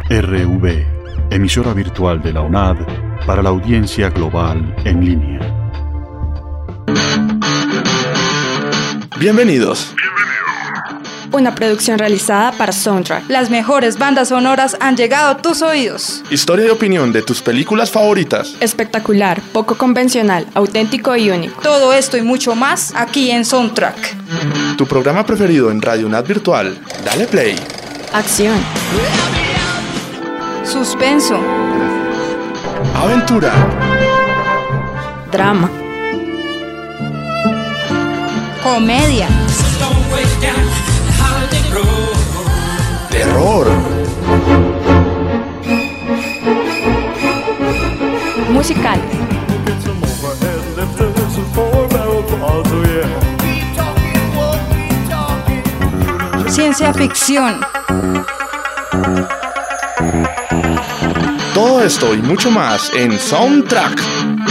RV, emisora virtual de la UNAD para la audiencia global en línea. Bienvenidos. Una producción realizada para Soundtrack. Las mejores bandas sonoras han llegado a tus oídos. Historia y opinión de tus películas favoritas. Espectacular, poco convencional, auténtico y único. Todo esto y mucho más aquí en Soundtrack. Tu programa preferido en Radio UNAD Virtual. Dale play. Acción. Suspenso. Aventura. Drama. Comedia. Terror. Musical. Ciencia ficción. Todo esto y mucho más en Soundtrack.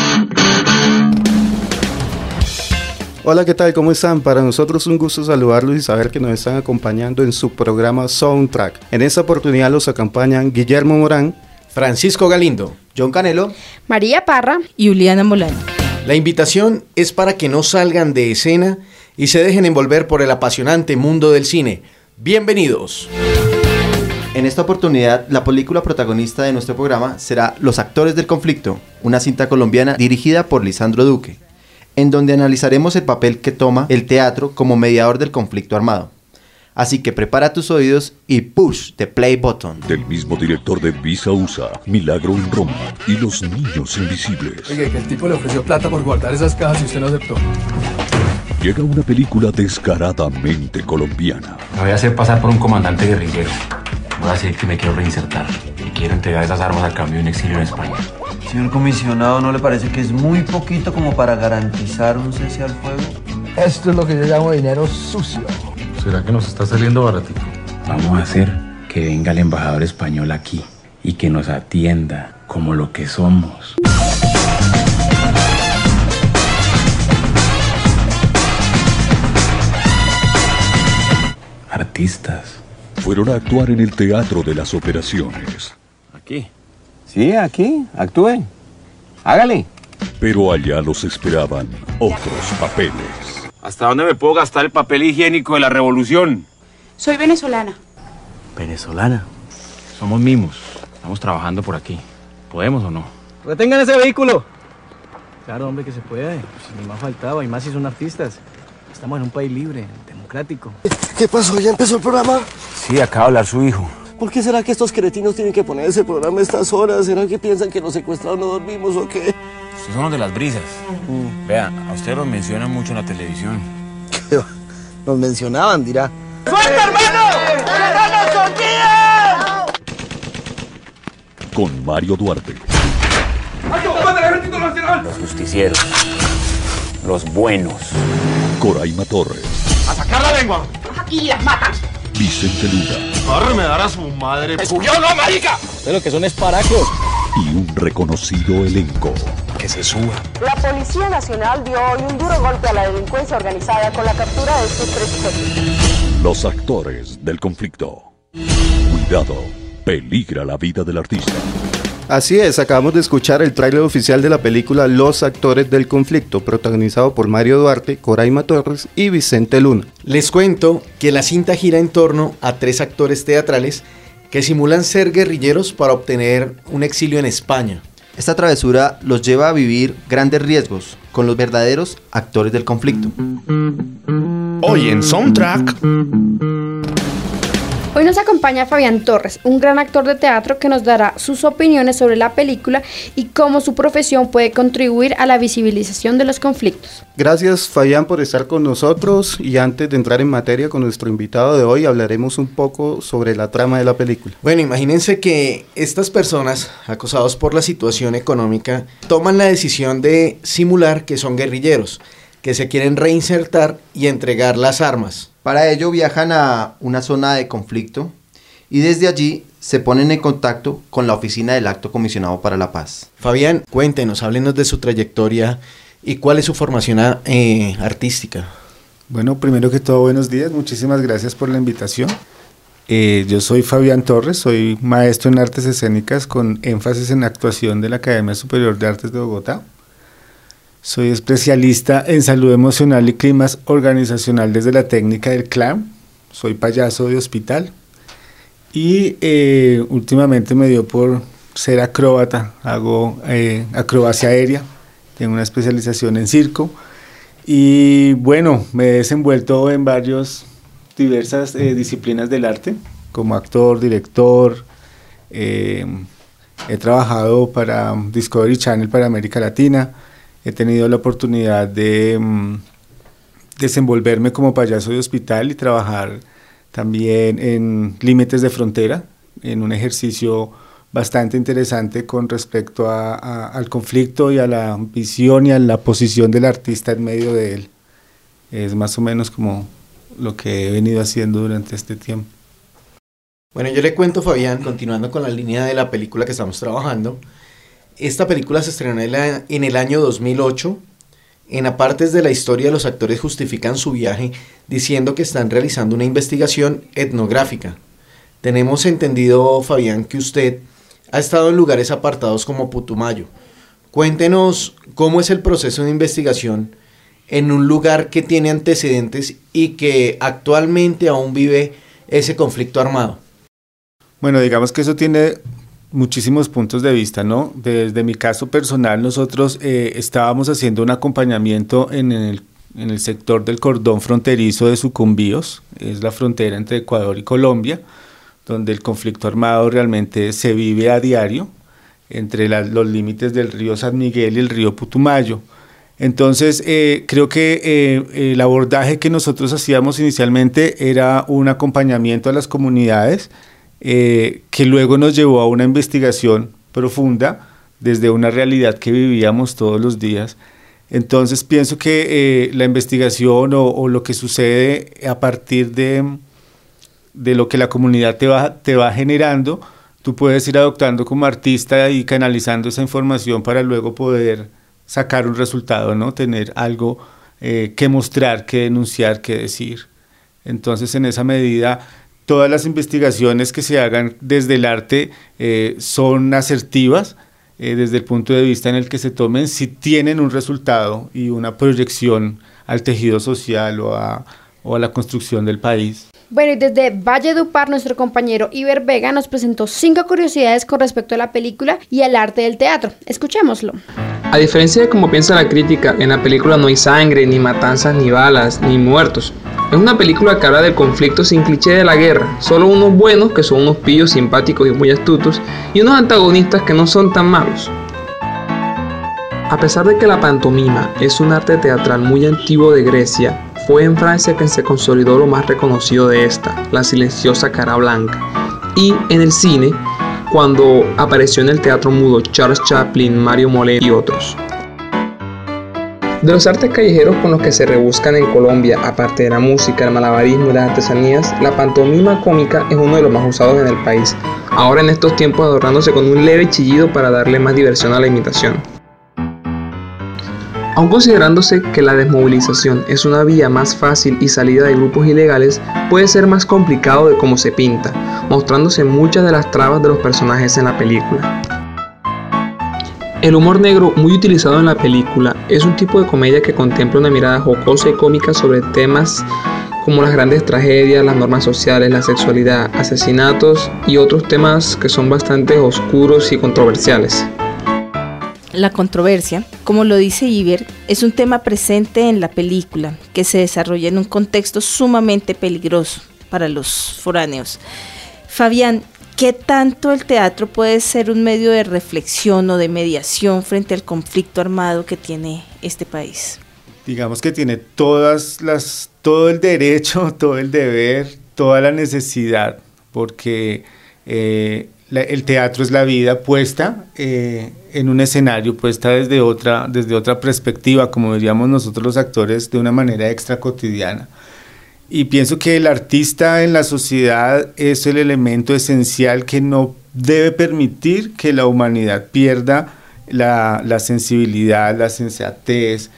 Hola, ¿qué tal? ¿Cómo están? Para nosotros es un gusto saludarlos y saber que nos están acompañando en su programa Soundtrack. En esta oportunidad los acompañan Guillermo Morán, Francisco Galindo, John Canelo, María Parra y Juliana Molano. La invitación es para que no salgan de escena y se dejen envolver por el apasionante mundo del cine. ¡Bienvenidos! En esta oportunidad, la película protagonista de nuestro programa será Los actores del conflicto, una cinta colombiana dirigida por Lisandro Duque, en donde analizaremos el papel que toma el teatro como mediador del conflicto armado. Así que prepara tus oídos y push the play button. Del mismo director de Visa USA, Milagro en Roma y Los Niños Invisibles. Oye, que el tipo le ofreció plata por guardar esas cajas y usted no aceptó. Llega una película descaradamente colombiana. Me voy a hacer pasar por un comandante guerrillero. Voy a decir que me quiero reinsertar y quiero entregar esas armas al cambio de un exilio en España. Señor comisionado, ¿no le parece que es muy poquito como para garantizar un cese al fuego? Esto es lo que yo llamo dinero sucio. ¿Será que nos está saliendo baratito? Vamos a hacer que venga el embajador español aquí y que nos atienda como lo que somos. Artistas. Fueron a actuar en el Teatro de las Operaciones. ¿Aquí? Sí, aquí. Actúen. Hágale. Pero allá los esperaban otros papeles. ¿Hasta dónde me puedo gastar el papel higiénico de la revolución? Soy venezolana. ¿Venezolana? Somos mimos. Estamos trabajando por aquí. ¿Podemos o no? ¡Retengan ese vehículo! Claro, hombre, que se puede. Pues ni más faltaba, y más si son artistas. Estamos en un país libre, democrático. ¿Qué pasó? ¿Ya empezó el programa? Sí, acaba de hablar su hijo. ¿Por qué será que estos cretinos tienen que poner ese programa a estas horas? ¿Será que piensan que los secuestrados no dormimos o qué? Estos son los de las brisas. Vea, a usted los mencionan mucho en la televisión. ¿Qué? Nos mencionaban, dirá. ¡Suelta, hermano! ¡Que no nos olviden! Con Mario Duarte. Los justicieros. Los buenos. Coraima Torres. ¡A sacar la lengua! Aquí las matan. Vicente Luna. ¡Corre, me dará su madre! ¡Subió, no, marica! Ustedes lo que son es paracos. Y un reconocido elenco. Que se suba. La Policía Nacional dio hoy un duro golpe a la delincuencia organizada con la captura de sus 3 jefes. Los actores del conflicto. Cuidado, peligra la vida del artista. Así es, acabamos de escuchar el tráiler oficial de la película Los actores del conflicto, protagonizado por Mario Duarte, Coraima Torres y Vicente Luna. Les cuento que la cinta gira en torno a 3 actores teatrales que simulan ser guerrilleros para obtener un exilio en España. Esta travesura los lleva a vivir grandes riesgos con los verdaderos actores del conflicto. Hoy en Soundtrack. Hoy nos acompaña Fabián Torres, un gran actor de teatro que nos dará sus opiniones sobre la película y cómo su profesión puede contribuir a la visibilización de los conflictos. Gracias, Fabián, por estar con nosotros, y antes de entrar en materia con nuestro invitado de hoy, hablaremos un poco sobre la trama de la película. Bueno, imagínense que estas personas, acosados por la situación económica, toman la decisión de simular que son guerrilleros, que se quieren reinsertar y entregar las armas. Para ello viajan a una zona de conflicto y desde allí se ponen en contacto con la oficina del Alto Comisionado para la Paz. Fabián, cuéntenos, háblenos de su trayectoria y cuál es su formación artística. Bueno, primero que todo, buenos días, muchísimas gracias por la invitación. Yo soy Fabián Torres, soy maestro en artes escénicas con énfasis en actuación de la Academia Superior de Artes de Bogotá. Soy especialista en salud emocional y clima organizacional desde la técnica del clown. Soy payaso de hospital y últimamente me dio por ser acróbata. Hago acrobacia aérea, tengo una especialización en circo y bueno, me he desenvuelto en diversas disciplinas del arte, como actor, director. He trabajado para Discovery Channel para América Latina. He tenido la oportunidad de desenvolverme como payaso de hospital y trabajar también en Límites de Frontera, en un ejercicio bastante interesante con respecto al conflicto y a la visión y a la posición del artista en medio de él. Es más o menos como lo que he venido haciendo durante este tiempo. Bueno, yo le cuento, Fabián, continuando con la línea de la película que estamos trabajando. Esta película se estrenó en el año 2008. En apartes de la historia, los actores justifican su viaje diciendo que están realizando una investigación etnográfica. Tenemos entendido, Fabián, que usted ha estado en lugares apartados como Putumayo. Cuéntenos cómo es el proceso de investigación en un lugar que tiene antecedentes y que actualmente aún vive ese conflicto armado. Bueno, digamos que eso tiene muchísimos puntos de vista, ¿no? Desde mi caso personal, nosotros estábamos haciendo un acompañamiento en el sector del cordón fronterizo de Sucumbíos, es la frontera entre Ecuador y Colombia, donde el conflicto armado realmente se vive a diario, entre los límites del río San Miguel y el río Putumayo. Entonces, creo que el abordaje que nosotros hacíamos inicialmente era un acompañamiento a las comunidades, que luego nos llevó a una investigación profunda desde una realidad que vivíamos todos los días. Entonces pienso que la investigación o lo que sucede a partir de lo que la comunidad te va generando, tú puedes ir adoptando como artista y canalizando esa información para luego poder sacar un resultado, ¿no? Tener algo que mostrar, que denunciar, que decir. Entonces, en esa medida, todas las investigaciones que se hagan desde el arte son asertivas desde el punto de vista en el que se tomen, si tienen un resultado y una proyección al tejido social o a la construcción del país. Bueno, y desde Valledupar, nuestro compañero Iber Vega nos presentó 5 curiosidades con respecto a la película y al arte del teatro. Escuchémoslo. A diferencia de como piensa la crítica, en la película no hay sangre, ni matanzas, ni balas, ni muertos. Es una película que habla del conflicto sin cliché de la guerra, solo unos buenos que son unos pillos simpáticos y muy astutos, y unos antagonistas que no son tan malos. A pesar de que la pantomima es un arte teatral muy antiguo de Grecia, fue en Francia que se consolidó lo más reconocido de esta, la silenciosa cara blanca. Y en el cine, cuando apareció en el teatro mudo Charles Chaplin, Mario Molé y otros. De los artes callejeros con los que se rebuscan en Colombia, aparte de la música, el malabarismo y las artesanías, la pantomima cómica es uno de los más usados en el país, ahora en estos tiempos adornándose con un leve chillido para darle más diversión a la imitación. Aun considerándose que la desmovilización es una vía más fácil y salida de grupos ilegales, puede ser más complicado de cómo se pinta, mostrándose muchas de las trabas de los personajes en la película. El humor negro, muy utilizado en la película, es un tipo de comedia que contempla una mirada jocosa y cómica sobre temas como las grandes tragedias, las normas sociales, la sexualidad, asesinatos y otros temas que son bastante oscuros y controversiales. La controversia, como lo dice Iber, es un tema presente en la película que se desarrolla en un contexto sumamente peligroso para los foráneos. Fabián, ¿qué tanto el teatro puede ser un medio de reflexión o de mediación frente al conflicto armado que tiene este país? Digamos que tiene todo el derecho, todo el deber, toda la necesidad, porque el teatro es la vida puesta en un escenario, puesta desde otra perspectiva, como diríamos nosotros los actores, de una manera extra cotidiana. Y pienso que el artista en la sociedad es el elemento esencial que no debe permitir que la humanidad pierda la sensibilidad, la sensatez,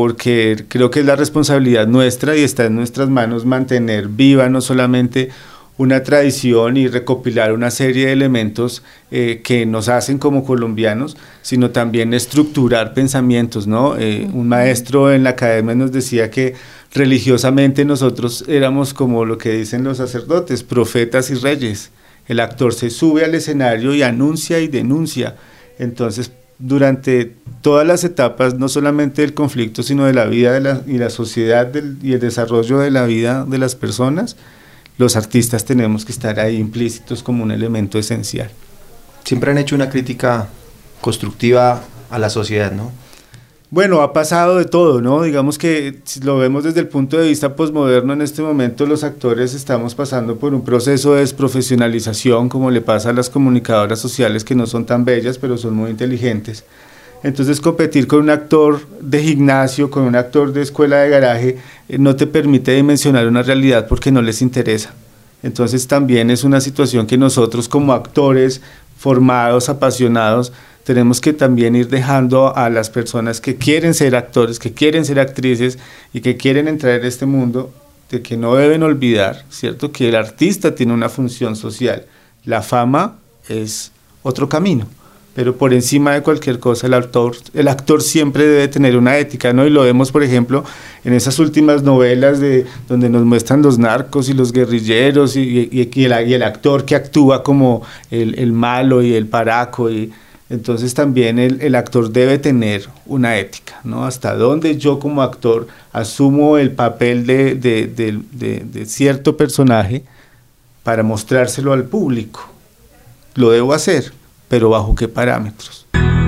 porque creo que es la responsabilidad nuestra y está en nuestras manos mantener viva no solamente una tradición y recopilar una serie de elementos que nos hacen como colombianos, sino también estructurar pensamientos, ¿no? Un maestro en la academia nos decía que religiosamente nosotros éramos como lo que dicen los sacerdotes, profetas y reyes. El actor se sube al escenario y anuncia y denuncia. Entonces, durante todas las etapas, no solamente del conflicto, sino de la vida y la sociedad y el desarrollo de la vida de las personas, los artistas tenemos que estar ahí implícitos como un elemento esencial. Siempre han hecho una crítica constructiva a la sociedad, ¿no? Bueno, ha pasado de todo, ¿no? Digamos que si lo vemos desde el punto de vista posmoderno, en este momento los actores estamos pasando por un proceso de desprofesionalización, como le pasa a las comunicadoras sociales, que no son tan bellas, pero son muy inteligentes. Entonces, competir con un actor de gimnasio, con un actor de escuela de garaje, no te permite dimensionar una realidad porque no les interesa. Entonces, también es una situación que nosotros como actores formados, apasionados, tenemos que también ir dejando a las personas que quieren ser actores, que quieren ser actrices y que quieren entrar en este mundo, de que no deben olvidar, ¿cierto?, que el artista tiene una función social. La fama es otro camino, pero por encima de cualquier cosa el actor siempre debe tener una ética, ¿no? Y lo vemos, por ejemplo, en esas últimas novelas donde nos muestran los narcos y los guerrilleros y el actor que actúa como el malo y el paraco. Entonces también el actor debe tener una ética, ¿no? Hasta dónde yo como actor asumo el papel de cierto personaje para mostrárselo al público. Lo debo hacer, pero ¿bajo qué parámetros?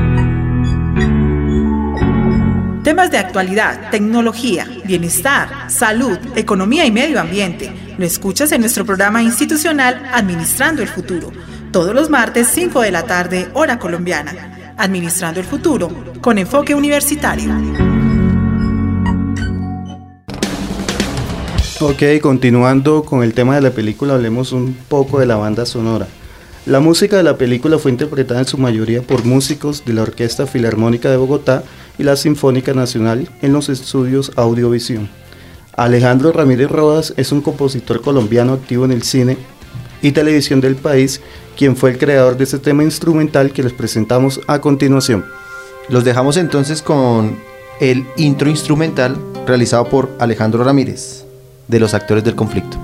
Temas de actualidad, tecnología, bienestar, salud, economía y medio ambiente. Lo escuchas en nuestro programa institucional Administrando el Futuro. Todos los martes, 5 de la tarde, hora colombiana. Administrando el Futuro, con enfoque universitario. Ok, continuando con el tema de la película, hablemos un poco de la banda sonora. La música de la película fue interpretada en su mayoría por músicos de la Orquesta Filarmónica de Bogotá y la Sinfónica Nacional en los estudios Audiovisión. Alejandro Ramírez Rodas es un compositor colombiano activo en el cine y televisión del país, quien fue el creador de este tema instrumental que les presentamos a continuación. Los dejamos entonces con el intro instrumental realizado por Alejandro Ramírez, de Los Actores del Conflicto.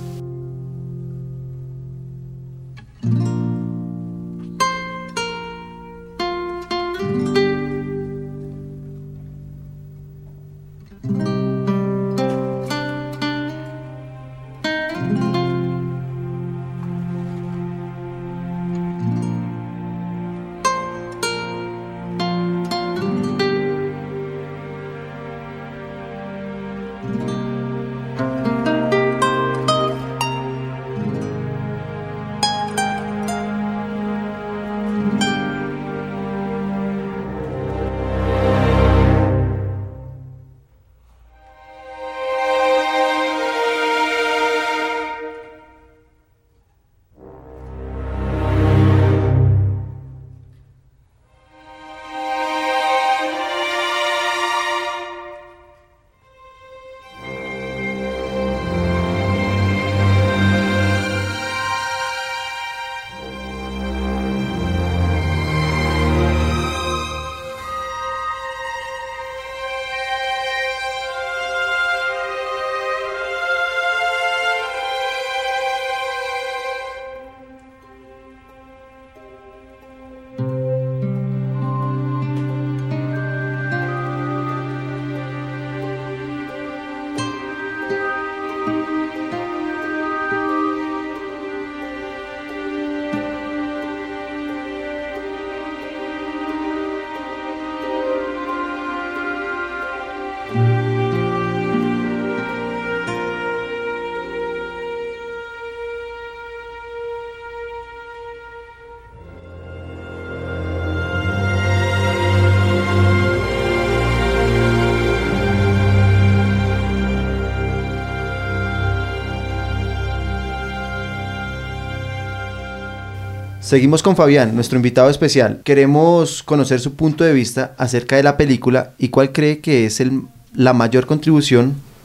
Seguimos con Fabián, nuestro invitado especial. Queremos conocer su punto de vista acerca de la película y cuál cree que es la mayor contribución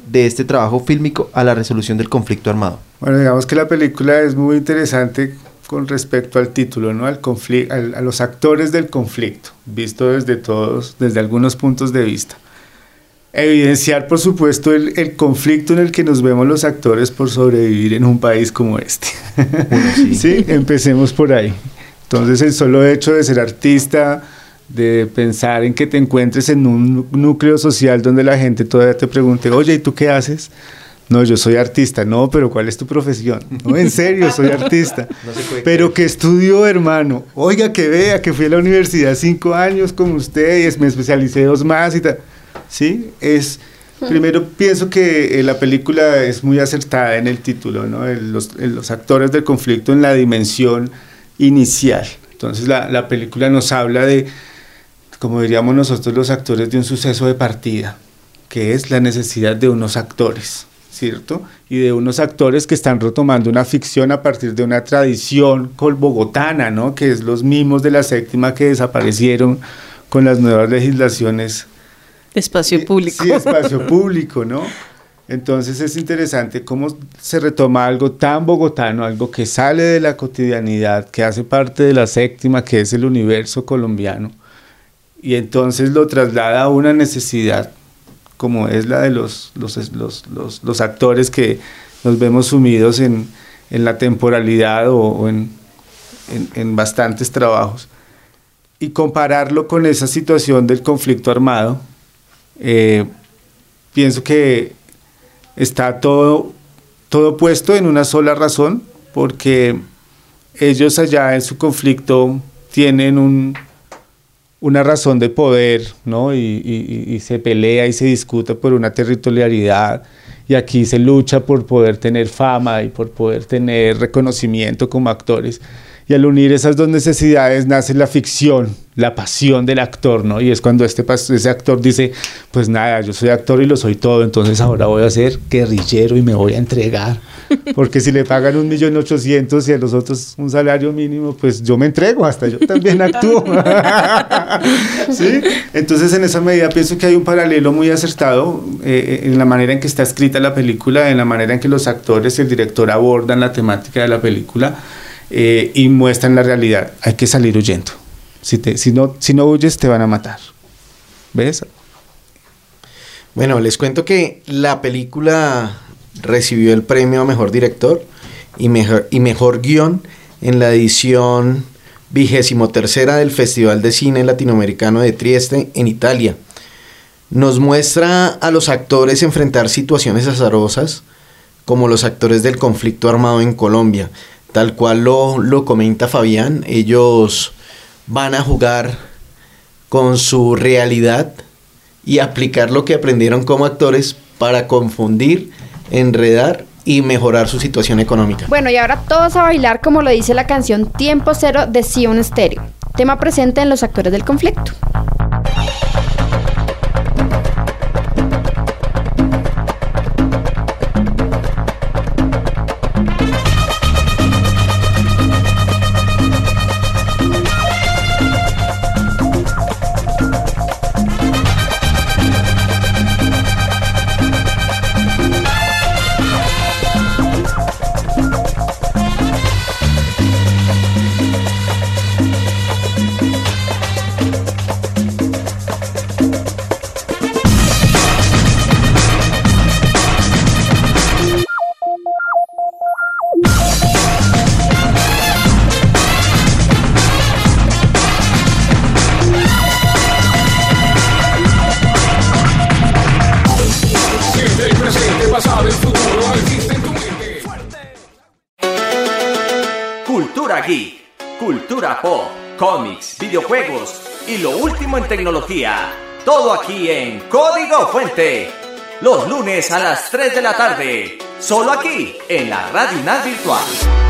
de este trabajo fílmico a la resolución del conflicto armado? Bueno, digamos que la película es muy interesante con respecto al título, ¿no? A los actores del conflicto, visto desde algunos puntos de vista. Evidenciar, por supuesto, el conflicto en el que nos vemos los actores por sobrevivir en un país como este. Sí, empecemos por ahí. Entonces, el solo hecho de ser artista, de pensar en que te encuentres en un núcleo social donde la gente todavía te pregunte, oye, ¿y tú qué haces? No, yo soy artista. No, pero ¿cuál es tu profesión? No, en serio, soy artista. Pero ¿qué estudió, hermano? Oiga, que vea, que fui a la universidad 5 años como usted y me especialicé 2 más y tal. Sí, primero pienso que la película es muy acertada en el título, ¿no? Los actores del conflicto en la dimensión inicial. Entonces la película nos habla de, como diríamos nosotros los actores, de un suceso de partida, que es la necesidad de unos actores, ¿cierto? Y de unos actores que están retomando una ficción a partir de una tradición colbogotana, ¿no? Que es los mimos de la séptima que desaparecieron con las nuevas legislaciones de espacio público. Sí, espacio público, ¿no? Entonces es interesante cómo se retoma algo tan bogotano, algo que sale de la cotidianidad, que hace parte de la séptima, que es el universo colombiano, y entonces lo traslada a una necesidad como es la de los actores que nos vemos sumidos en la temporalidad o en bastantes trabajos, y compararlo con esa situación del conflicto armado. Pienso que está todo puesto en una sola razón, porque ellos allá en su conflicto tienen una razón de poder, ¿no? Y se pelea y se discuta por una territorialidad, y aquí se lucha por poder tener fama y por poder tener reconocimiento como actores. Y al unir esas dos necesidades nace la ficción, la pasión del actor, ¿no? Y es cuando ese actor dice, pues nada, yo soy actor y lo soy todo, entonces ahora voy a ser guerrillero y me voy a entregar. Porque si le pagan 1.800.000 y a los otros un salario mínimo, pues yo me entrego, hasta yo también actúo. ¿Sí? Entonces, en esa medida pienso que hay un paralelo muy acertado en la manera en que está escrita la película, en la manera en que los actores y el director abordan la temática de la película. Y muestran la realidad. Hay que salir huyendo. Si no huyes, te van a matar. ¿Ves? Bueno, les cuento que la película recibió el premio a Mejor Director y Mejor Guión en la edición 23ª del Festival de Cine Latinoamericano de Trieste, en Italia. Nos muestra a los actores enfrentar situaciones azarosas, como los actores del conflicto armado en Colombia. Tal cual lo comenta Fabián, ellos van a jugar con su realidad y aplicar lo que aprendieron como actores para confundir, enredar y mejorar su situación económica. Bueno, y ahora todos a bailar, como lo dice la canción Tiempo Cero de Sion Stereo, tema presente en Los Actores del Conflicto. Cultura geek, cultura pop, cómics, videojuegos y lo último en tecnología. Todo aquí en Código Fuente. Los lunes a las 3 de la tarde. Solo aquí en la Radio UNAD Virtual.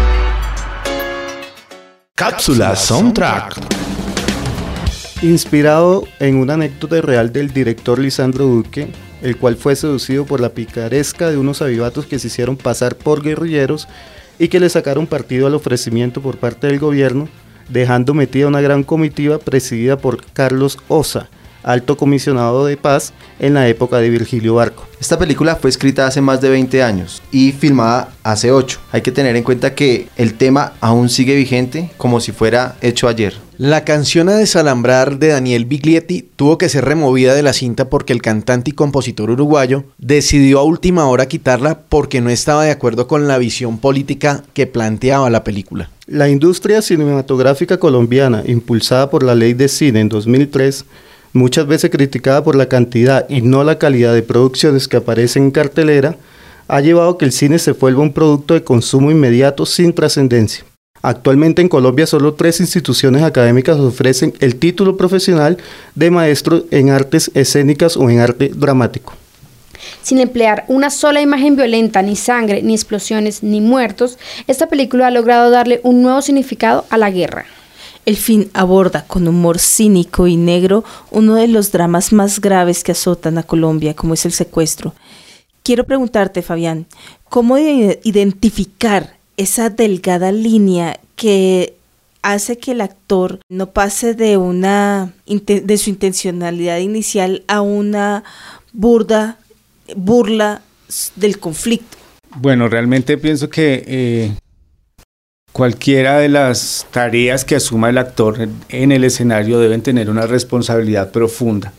Cápsula Soundtrack. Inspirado en una anécdota real del director Lisandro Duque, el cual fue seducido por la picaresca de unos avivatos que se hicieron pasar por guerrilleros y que le sacaron partido al ofrecimiento por parte del gobierno, dejando metida una gran comitiva presidida por Carlos Osa, alto comisionado de paz en la época de Virgilio Barco. Esta película fue escrita hace más de 20 años y filmada hace 8. Hay que tener en cuenta que el tema aún sigue vigente como si fuera hecho ayer. La canción A Desalambrar de Daniel Biglietti tuvo que ser removida de la cinta porque el cantante y compositor uruguayo decidió a última hora quitarla porque no estaba de acuerdo con la visión política que planteaba la película. La industria cinematográfica colombiana, impulsada por la Ley de Cine en 2003, muchas veces criticada por la cantidad y no la calidad de producciones que aparecen en cartelera, ha llevado a que el cine se vuelva un producto de consumo inmediato sin trascendencia. Actualmente en Colombia solo 3 instituciones académicas ofrecen el título profesional de maestro en artes escénicas o en arte dramático. Sin emplear una sola imagen violenta, ni sangre, ni explosiones, ni muertos, esta película ha logrado darle un nuevo significado a la guerra. El film aborda con humor cínico y negro uno de los dramas más graves que azotan a Colombia, como es el secuestro. Quiero preguntarte, Fabián, ¿cómo identificar esa delgada línea que hace que el actor no pase de su intencionalidad inicial a una burla del conflicto? Bueno, realmente pienso que cualquiera de las tareas que asuma el actor en el escenario deben tener una responsabilidad profunda.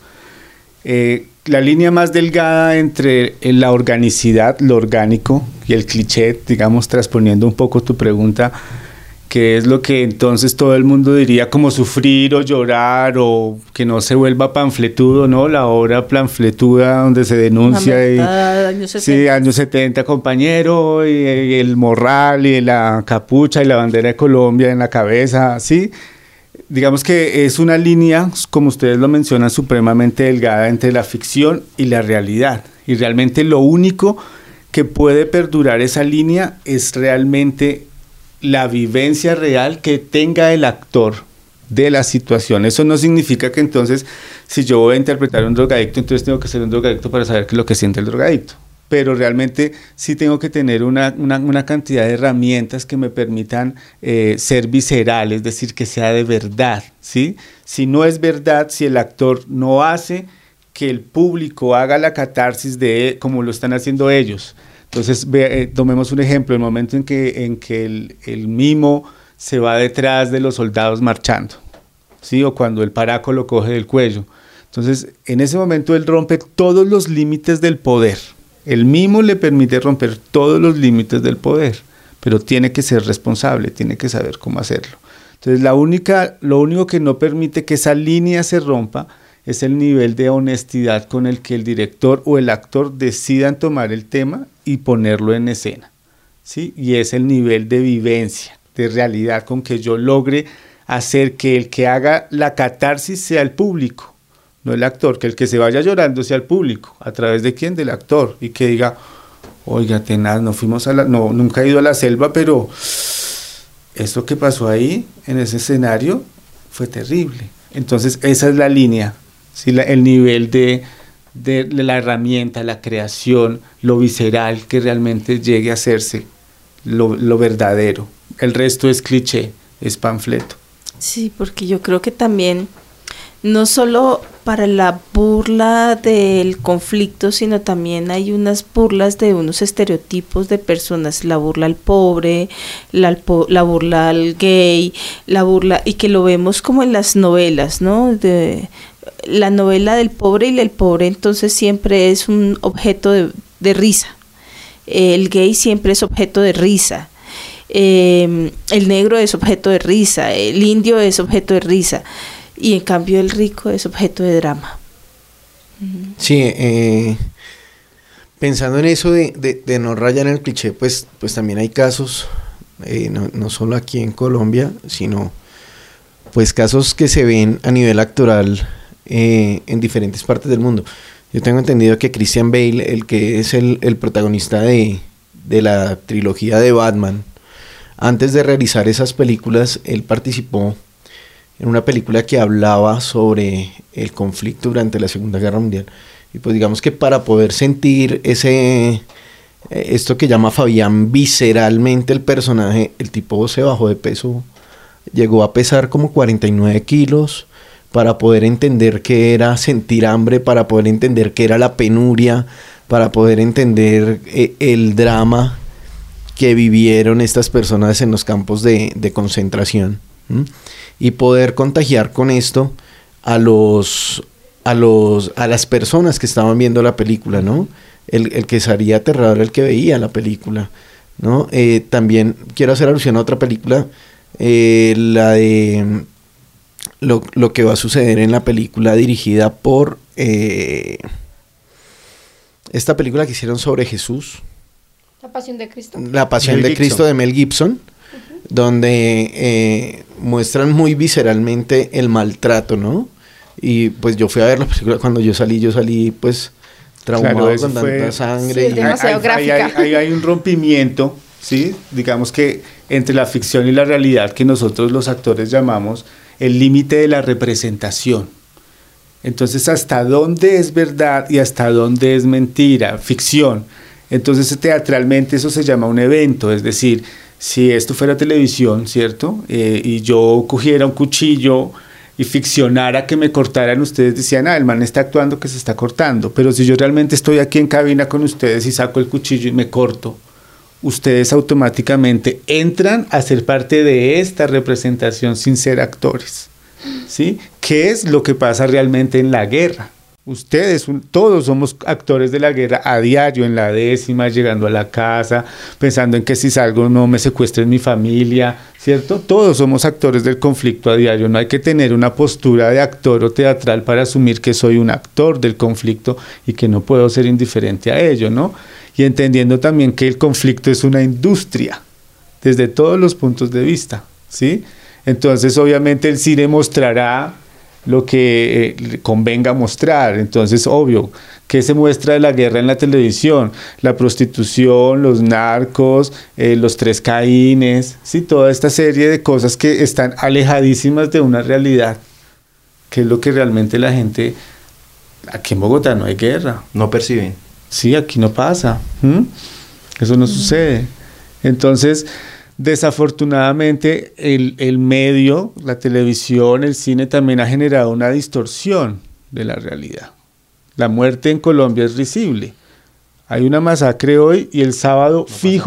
La línea más delgada entre la organicidad, lo orgánico, y el cliché, digamos, transponiendo un poco tu pregunta, que es lo que entonces todo el mundo diría como sufrir o llorar o que no se vuelva panfletudo, ¿no? La obra panfletuda donde se denuncia años 70, compañero, y el morral y la capucha y la bandera de Colombia en la cabeza, ¿sí? Digamos que es una línea, como ustedes lo mencionan, supremamente delgada entre la ficción y la realidad. Y realmente lo único que puede perdurar esa línea es realmente la vivencia real que tenga el actor de la situación. Eso no significa que entonces, si yo voy a interpretar a un drogadicto, entonces tengo que ser un drogadicto para saber qué es lo que siente el drogadicto. Pero realmente sí tengo que tener una cantidad de herramientas que me permitan ser visceral, es decir, que sea de verdad, ¿sí? Si no es verdad, si el actor no hace que el público haga la catarsis como lo están haciendo ellos. Entonces, tomemos un ejemplo, el momento en que el mimo se va detrás de los soldados marchando, ¿sí? O cuando el paraco lo coge del cuello. Entonces, en ese momento él rompe todos los límites del poder. El mimo le permite romper todos los límites del poder, pero tiene que ser responsable, tiene que saber cómo hacerlo. Entonces, lo único que no permite que esa línea se rompa es el nivel de honestidad con el que el director o el actor decidan tomar el tema y ponerlo en escena, ¿sí? Y es el nivel de vivencia, de realidad con que yo logre hacer que el que haga la catarsis sea el público, no el actor, que el que se vaya llorando sea el público. ¿A través de quién? Del actor. Y que diga, oiga, tenaz, nunca he ido a la selva, pero esto que pasó ahí, en ese escenario, fue terrible. Entonces, esa es la línea, ¿sí? El nivel de la herramienta, la creación, lo visceral, que realmente llegue a hacerse lo verdadero. El resto es cliché, es panfleto. Sí, porque yo creo que también no solo para la burla del conflicto, sino también hay unas burlas de unos estereotipos de personas, la burla al pobre, la burla al gay, la burla, y que lo vemos como en las novelas, ¿no? La novela del pobre, y el pobre entonces siempre es un objeto de risa, el gay siempre es objeto de risa, el negro es objeto de risa, el indio es objeto de risa, y en cambio el rico es objeto de drama. Sí, pensando en eso de no rayar en el cliché, pues también hay casos, no solo aquí en Colombia, sino pues casos que se ven a nivel actoral en diferentes partes del mundo. Yo tengo entendido que Christian Bale, el que es el protagonista de la trilogía de Batman, antes de realizar esas películas, él participó en una película que hablaba sobre el conflicto durante la Segunda Guerra Mundial. Y pues digamos que para poder sentir esto que llama Fabián visceralmente el personaje, el tipo se bajó de peso, llegó a pesar como 49 kilos, para poder entender qué era sentir hambre, para poder entender qué era la penuria, para poder entender el drama que vivieron estas personas en los campos de concentración, ¿m? Y poder contagiar con esto a las personas que estaban viendo la película, ¿no? El que salía aterrador, el que veía la película, ¿no? También quiero hacer alusión a otra película, la de lo que va a suceder en la película dirigida por esta película que hicieron sobre Jesús. La Pasión de Cristo. La Pasión de Cristo de Mel Gibson, donde muestran muy visceralmente el maltrato, ¿no? Y pues yo fui a ver la película cuando yo salí pues traumado, claro, con tanta sangre. Sí, demasiado gráfica. Ahí hay un rompimiento, ¿sí? Digamos que entre la ficción y la realidad, que nosotros los actores llamamos el límite de la representación. Entonces, ¿hasta dónde es verdad y hasta dónde es mentira? Ficción. Entonces, teatralmente eso se llama un evento, es decir, si esto fuera televisión, ¿cierto? Y yo cogiera un cuchillo y ficcionara que me cortaran, ustedes decían, el man está actuando que se está cortando, pero si yo realmente estoy aquí en cabina con ustedes y saco el cuchillo y me corto, ustedes automáticamente entran a ser parte de esta representación sin ser actores, ¿sí? ¿Qué es lo que pasa realmente en la guerra? Ustedes, todos somos actores de la guerra a diario, en la 10ª, llegando a la casa, pensando en que si salgo no me secuestren mi familia, ¿cierto? Todos somos actores del conflicto a diario, no hay que tener una postura de actor o teatral para asumir que soy un actor del conflicto y que no puedo ser indiferente a ello, ¿no? Y entendiendo también que el conflicto es una industria, desde todos los puntos de vista, ¿sí? Entonces, obviamente, el cine mostrará lo que convenga mostrar. Entonces, obvio, ¿qué se muestra de la guerra en la televisión? La prostitución, los narcos, los 3 Caínes, ¿sí? Toda esta serie de cosas que están alejadísimas de una realidad, que es lo que realmente la gente... Aquí en Bogotá no hay guerra. No perciben. Sí, aquí no pasa. Eso no sucede. Entonces, desafortunadamente, el medio, la televisión, el cine también ha generado una distorsión de la realidad. La muerte en Colombia es risible. Hay una masacre hoy y el sábado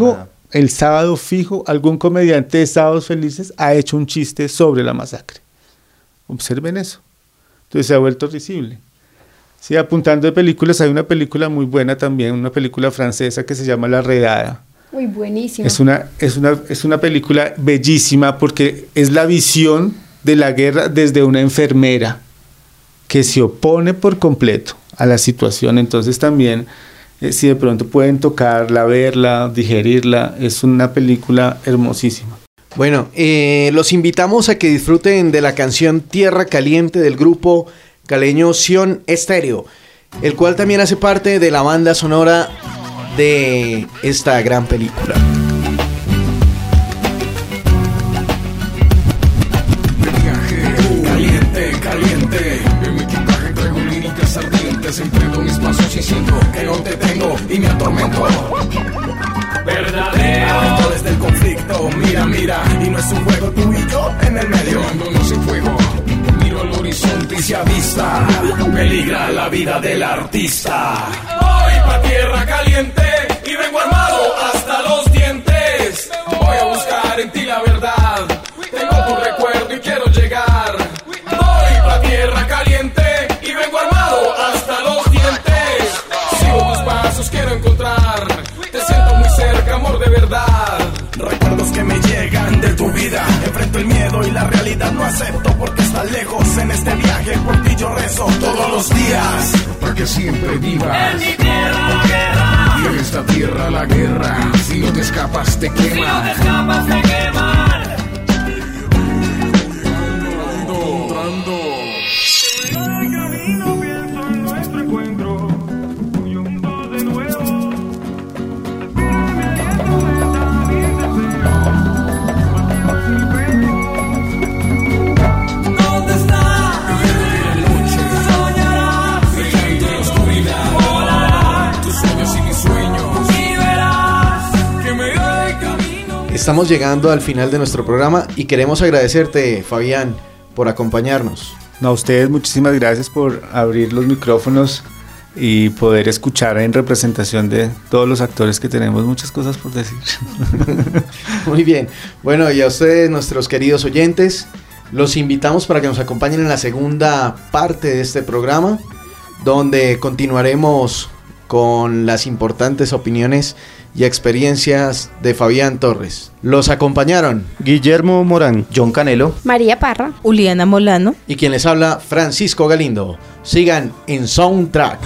fijo, algún comediante de Sábados Felices ha hecho un chiste sobre la masacre. Observen eso. Entonces se ha vuelto risible. Sí, apuntando de películas, hay una película muy buena también, una película francesa que se llama La Redada. Muy buenísima. Es una película bellísima porque es la visión de la guerra desde una enfermera que se opone por completo a la situación. Entonces también, si de pronto pueden tocarla, verla, digerirla, es una película hermosísima. Bueno, los invitamos a que disfruten de la canción Tierra Caliente del grupo caleño Sion Estéreo, el cual también hace parte de la banda sonora de esta gran película. Caliente, caliente, en mi equipaje traigo líricas ardientes, emprendo mis pasos y siento que no te tengo y me atormento. Verdadero desde el conflicto, mira, mira, y no es un juego, tú y yo en el medio, cuando no se juego. Al horizonte y se avista, peligra la vida del artista. Voy pa' tierra caliente y vengo armado hasta los dientes. Voy a buscar en ti la verdad, tengo tu recuerdo y quiero llegar. Voy pa' tierra caliente y vengo armado hasta los dientes. Sigo tus pasos, quiero encontrar, te siento muy cerca, amor de verdad. Recuerdos que me llegan de tu vida, enfrento el miedo y la realidad no acepto porque estás lejos en este viaje, por ti yo rezo todos los días, para que siempre vivas. En mi tierra la guerra, y en esta tierra la guerra, si no te escapas te queman. Si no te escapas te queman. Estamos llegando al final de nuestro programa y queremos agradecerte, Fabián, por acompañarnos. No, a ustedes muchísimas gracias por abrir los micrófonos y poder escuchar en representación de todos los actores que tenemos muchas cosas por decir. Muy bien. Bueno, y a ustedes, nuestros queridos oyentes, los invitamos para que nos acompañen en la segunda parte de este programa, donde continuaremos con las importantes opiniones y experiencias de Fabián Torres. Los acompañaron Guillermo Morán, John Canelo, María Parra, Uliana Molano y quien les habla, Francisco Galindo. Sigan en Soundtrack.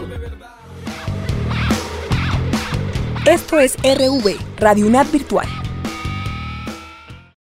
Esto es RV, Radio UNAD Virtual.